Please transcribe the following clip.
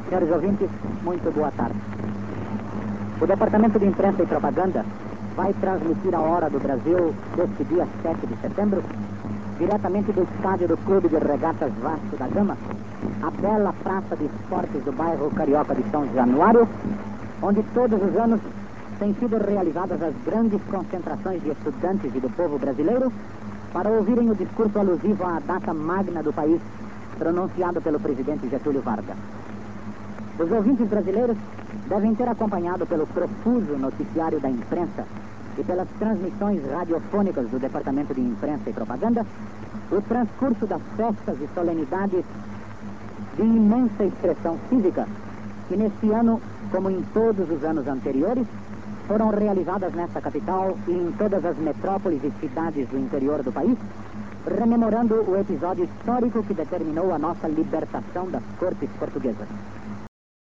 Senhores ouvintes, muito boa tarde. O Departamento de Imprensa e Propaganda vai transmitir a Hora do Brasil deste dia 7 de setembro, diretamente do estádio do Clube de Regatas Vasco da Gama, a bela praça de esportes do bairro carioca de São Januário, onde todos os anos têm sido realizadas as grandes concentrações de estudantes e do povo brasileiro para ouvirem o discurso alusivo à data magna do país, pronunciado pelo presidente Getúlio Vargas. Os ouvintes brasileiros devem ter acompanhado pelo profuso noticiário da imprensa e pelas transmissões radiofônicas do Departamento de Imprensa e Propaganda o transcurso das festas e solenidades de imensa expressão cívica que neste ano, como em todos os anos anteriores, foram realizadas nesta capital e em todas as metrópoles e cidades do interior do país, rememorando o episódio histórico que determinou a nossa libertação das cortes portuguesas.